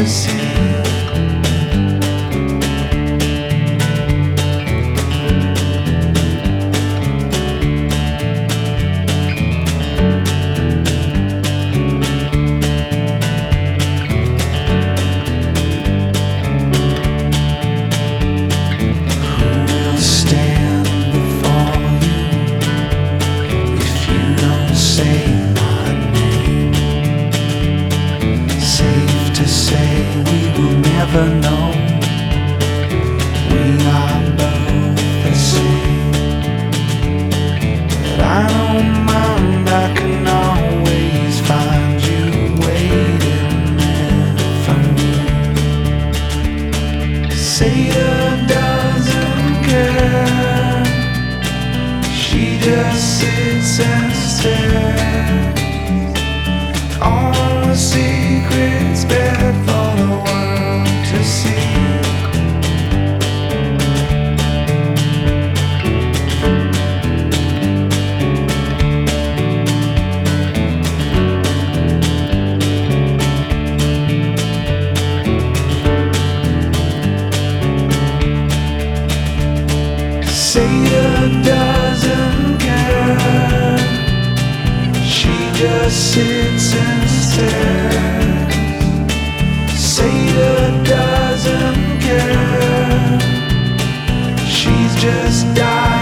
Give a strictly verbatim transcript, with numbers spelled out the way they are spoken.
see. Never know, we are both the same. But I don't mind, I can always find you waiting there for me. Seda doesn't care, she just sits and stares. All the secrets bad for the world to see. Seda doesn't care, she just sits and stares. Seda doesn't care, she's just died.